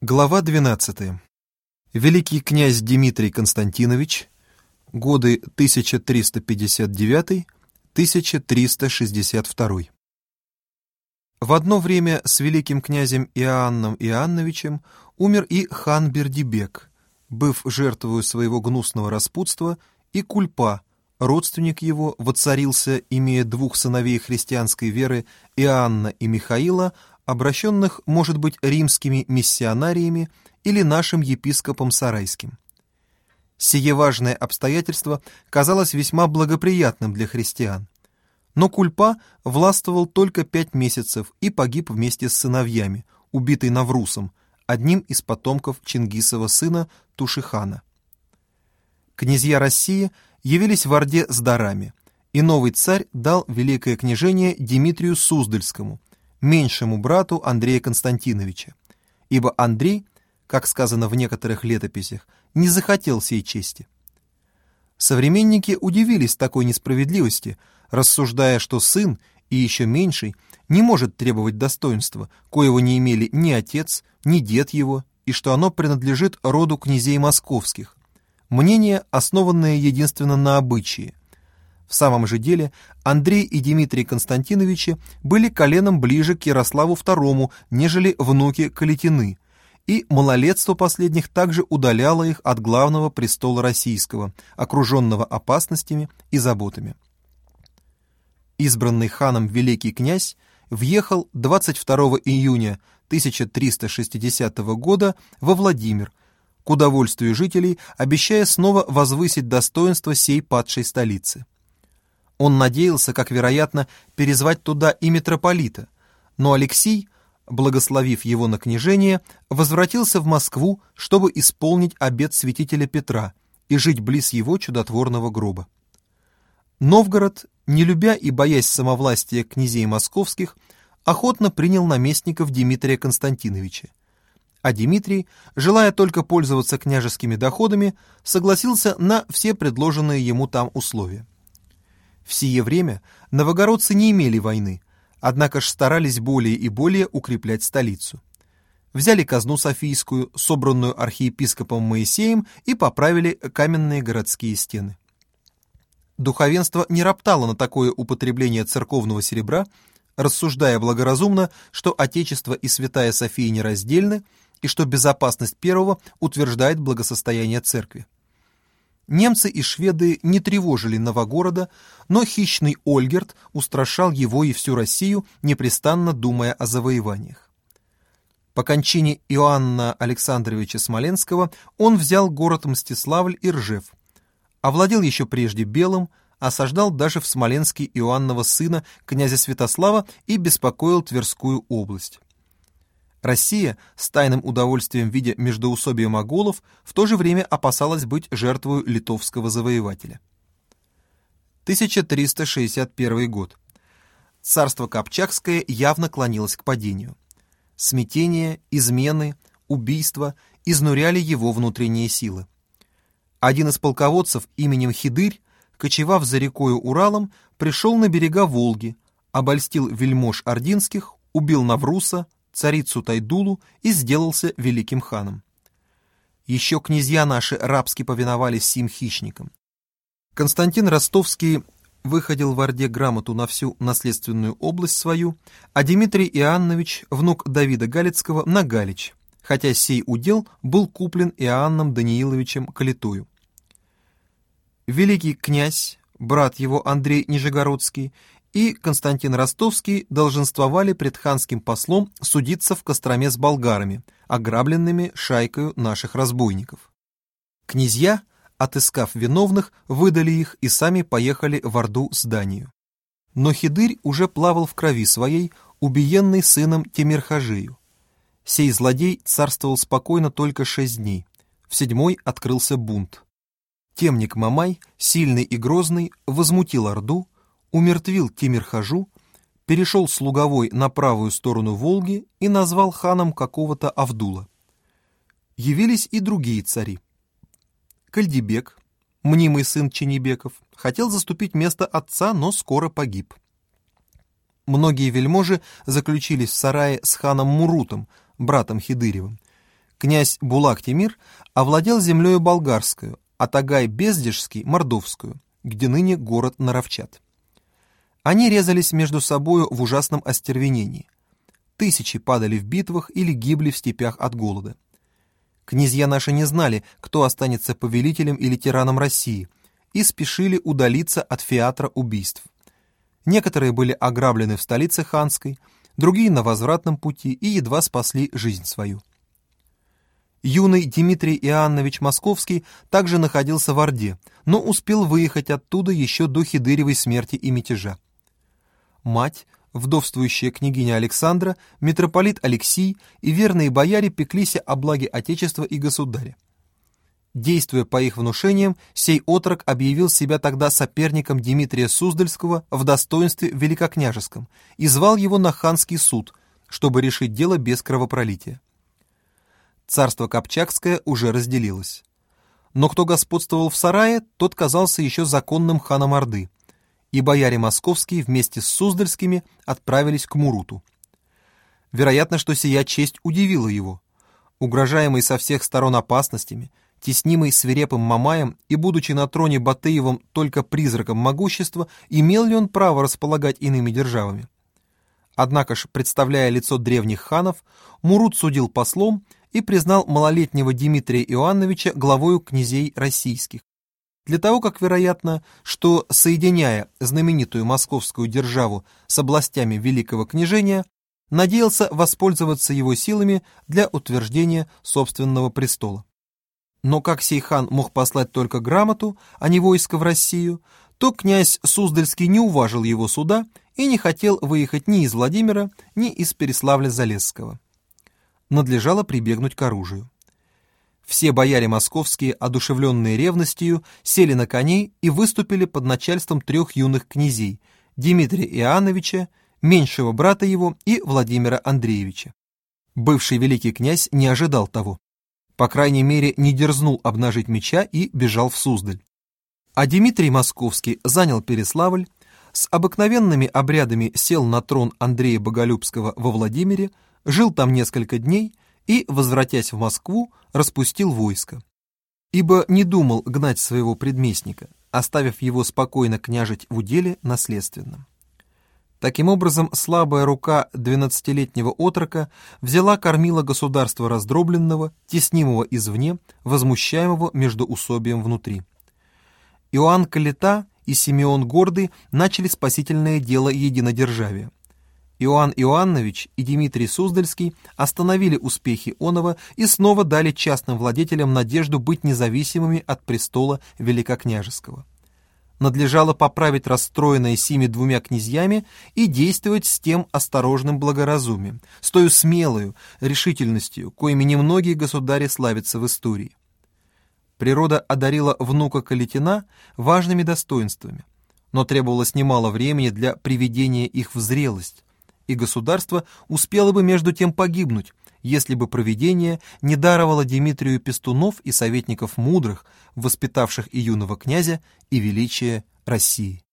Глава 12. Великий князь Дмитрий Константинович. Годы 1359-1362. В одно время с великим князем Иоанном Иоанновичем умер и хан Бердибег, быв жертвою своего гнусного распутства, и Кульпа, родственник его, воцарился, имея двух сыновей христианской веры, Иоанна и Михаила, обращенных, может быть, римскими миссионариями или нашим епископом Сарайским. Сие важное обстоятельство казалось весьма благоприятным для христиан. Но Кульпа властвовал только 5 месяцев и погиб вместе с сыновьями, убитый Наврусом, одним из потомков Чингисова сына Тушихана. Князья России явились в Орде с дарами, и новый царь дал великое княжение Дмитрию Суздальскому, меньшему брату Андрея Константиновича, ибо Андрей, как сказано в некоторых летописях, не захотел сей чести. Современники удивились такой несправедливости, рассуждая, что сын, и еще меньший, не может требовать достоинства, коего не имели ни отец, ни дед его, и что оно принадлежит роду князей московских. Мнение, основанное единственно на обычае. В самом же деле Андрей и Дмитрий Константиновичи были коленом ближе к Ярославу II, нежели внуки Калитины, и малолетство последних также удаляло их от главного престола российского, окруженного опасностями и заботами. Избранный ханом великий князь въехал 22 июня 1360 года во Владимир, к удовольствию жителей, обещая снова возвысить достоинство сей падшей столицы. Он надеялся, как вероятно, перезвать туда и митрополита, но Алексий, благословив его на княжение, возвратился в Москву, чтобы исполнить обет святителя Петра и жить близ его чудотворного гроба. Новгород, не любя и боясь самовластия князей московских, охотно принял наместников Дмитрия Константиновича, а Дмитрий, желая только пользоваться княжескими доходами, согласился на все предложенные ему там условия. В сие время новогородцы не имели войны, однако ж старались более и более укреплять столицу. Взяли казну Софийскую, собранную архиепископом Моисеем, и поправили каменные городские стены. Духовенство не роптало на такое употребление церковного серебра, рассуждая благоразумно, что Отечество и Святая София нераздельны, и что безопасность первого утверждает благосостояние церкви. Немцы и шведы не тревожили Новогорода, но хищный Ольгерд устрашал его и всю Россию, непрестанно думая о завоеваниях. По кончине Иоанна Александровича Смоленского он взял город Мстиславль и Ржев, овладел еще прежде Белым, осаждал даже в Смоленске Иоаннова сына, князя Святослава, и беспокоил Тверскую область. Россия, с тайным удовольствием видя междоусобие моголов, в то же время опасалась быть жертвой литовского завоевателя. 1361 год. Царство Копчакское явно клонилось к падению. Смятение, измены, убийства изнуряли его внутренние силы. Один из полководцев именем Хидырь, кочевав за рекою Уралом, пришел на берега Волги, обольстил вельмож ординских, убил Навруса, царицу Тайдулу и сделался великим ханом. Еще князья наши рабски повиновались сим хищникам. Константин Ростовский выходил в Орде грамоту на всю наследственную область свою, а Дмитрий Иоаннович, внук Давида Галицкого, на Галич, хотя сей удел был куплен Иоанном Данииловичем Калитою. Великий князь, брат его Андрей Нижегородский, и Константин Ростовский долженствовали пред ханским послом судиться в Костроме с болгарами, ограбленными шайкою наших разбойников. Князья, отыскав виновных, выдали их и сами поехали в Орду с Данию. Но Хидырь уже плавал в крови своей, убиенный сыном Темирхажею. Сей злодей царствовал спокойно только 6 дней. В 7-й открылся бунт. Темник Мамай, сильный и грозный, возмутил Орду, умертвил Темирхажу, перешел с Луговой на правую сторону Волги и назвал ханом какого-то Авдула. Явились и другие цари. Кальдибек, мнимый сын Ченебеков, хотел заступить место отца, но скоро погиб. Многие вельможи заключились в сарае с ханом Мурутом, братом Хидыревым. Князь Булак-Темир овладел землею болгарскую, а Тагай-Бездежский — мордовскую, где ныне город Наровчат. Они резались между собою в ужасном остервенении. Тысячи падали в битвах или гибли в степях от голода. Князья наши не знали, кто останется повелителем или тираном России, и спешили удалиться от феатра убийств. Некоторые были ограблены в столице ханской, другие на возвратном пути и едва спасли жизнь свою. Юный Дмитрий Иоаннович Московский также находился в Орде, но успел выехать оттуда еще до Хидыревой смерти и мятежа. Мать, вдовствующая княгиня Александра, митрополит Алексий и верные бояре пеклись о благе Отечества и государя. Действуя по их внушениям, сей отрок объявил себя тогда соперником Дмитрия Суздальского в достоинстве великокняжеском и звал его на ханский суд, чтобы решить дело без кровопролития. Царство Копчакское уже разделилось. Но кто господствовал в сарае, тот казался еще законным ханом Орды, и бояре московские вместе с суздальскими отправились к Муруту. Вероятно, что сия честь удивила его. Угрожаемый со всех сторон опасностями, теснимый свирепым Мамаем и будучи на троне Батыевым только призраком могущества, имел ли он право располагать иными державами? Однако ж, представляя лицо древних ханов, Мурут судил послом и признал малолетнего Дмитрия Иоанновича главою князей российских. Для того, как вероятно, что, соединяя знаменитую московскую державу с областями Великого княжения, надеялся воспользоваться его силами для утверждения собственного престола. Но как сей хан мог послать только грамоту, а не войско в Россию, то князь Суздальский не уважил его суда и не хотел выехать ни из Владимира, ни из Переславля-Залесского. Надлежало прибегнуть к оружию. Все бояре московские, одушевленные ревностью, сели на коней и выступили под начальством 3 юных князей – Дмитрия Иоанновича, меньшего брата его и Владимира Андреевича. Бывший великий князь не ожидал того. По крайней мере, не дерзнул обнажить меча и бежал в Суздаль. А Дмитрий Московский занял Переславль, с обыкновенными обрядами сел на трон Андрея Боголюбского во Владимире, жил там несколько дней и, возвратясь в Москву, распустил войско. Ибо не думал гнать своего предместника, оставив его спокойно княжить в уделе наследственном. Таким образом, слабая рука 12-летнего отрока взяла кормила государства раздробленного, теснимого извне, возмущаемого междоусобием внутри. Иоанн Калита и Симеон Гордый начали спасительное дело единодержавия. Иоанн Иоаннович и Дмитрий Суздальский остановили успехи оного и снова дали частным владетелям надежду быть независимыми от престола великокняжеского. Надлежало поправить расстроенное сими 2 князьями и действовать с тем осторожным благоразумием, с той смелою решительностью, коими немногие государи славятся в истории. Природа одарила внука Калитина важными достоинствами, но требовалось немало времени для приведения их в зрелость, и государство успело бы между тем погибнуть, если бы провидение не даровало Дмитрию пестунов и советников мудрых, воспитавших и юного князя, и величие России.